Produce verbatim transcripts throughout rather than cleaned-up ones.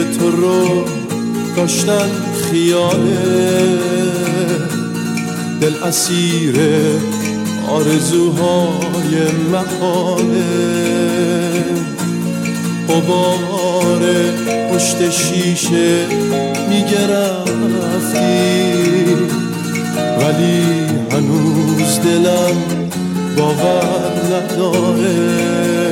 تو رو داشتن خیاله، دل اسیر آرزوهای محاله. غبار پشت شیشه میگرفتی، ولی هنوز دلم باور نداره.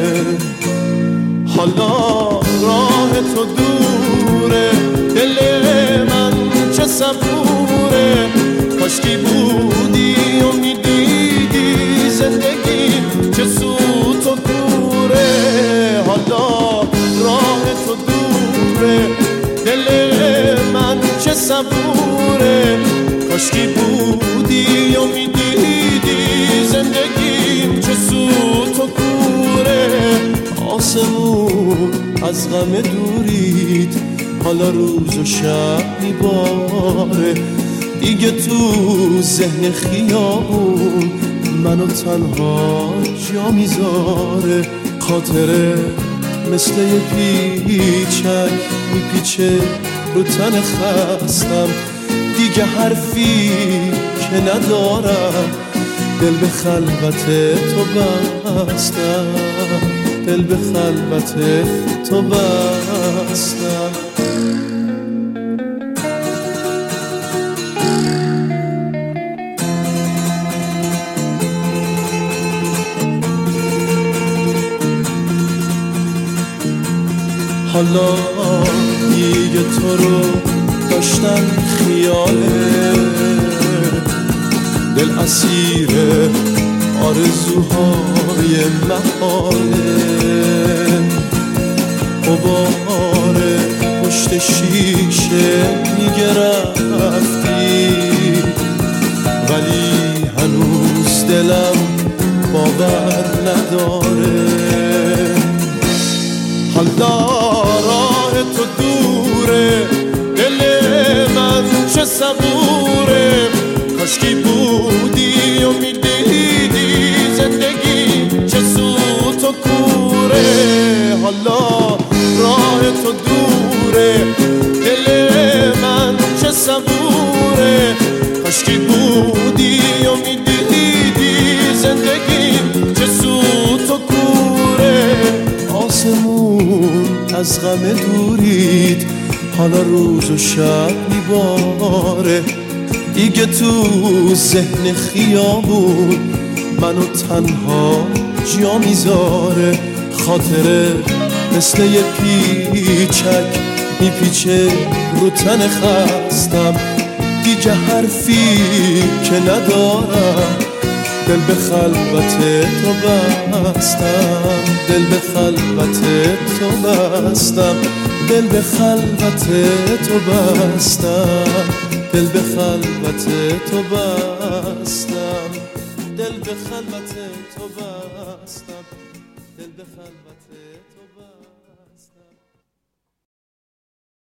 حالا راه تو دوره، دل من چه صبوره. کاشکی بودی و میدیدی زندگی چه سوت و کوره. حالا راه تو دوره، دل من چه صبوره. کاشکی بودی و میدیدی زندگی چه سوت و کوره. آسمون از غم دورید، حالا روز و شب میباره. دیگه تو ذهن خیابون منو تنها جا میذاره. خاطره مثل یه پیچک میپیچه رو تن خستم. دیگه حرفی که ندارم، دل به خلوت تو بستم، دل به خلوت تو بستم. حالا دیگه تو رو داشتن خیاله، دل اسیر آرزوهای محاله. غبار پشت شیشه میگرفتی، ولی هنوز دلم باور نداره. حالا راه تو دوره، دل من چه صبوره. کاشکی بودی و میدیدی زندگی چه سوت و کوره. حالا راه تو دوره، دل من چه صبوره. کاشکی بودی و میدیدی زندگی چه سوت و کوره. آسمون از غم دورید، حالا روز و شب میباره. دیگه تو ذهن خیابون منو تنها جا میذاره. خاطره مثل یه پیچک میپیچه رو تن خستم. دیگه حرفی که ندارم، دل به خلوت تو بستم، دل به خلوت تو بستم، دل به خلوت تو بستم، دل به خلوت تو بستم، دل به خلوت تو بستم، دل به خلوت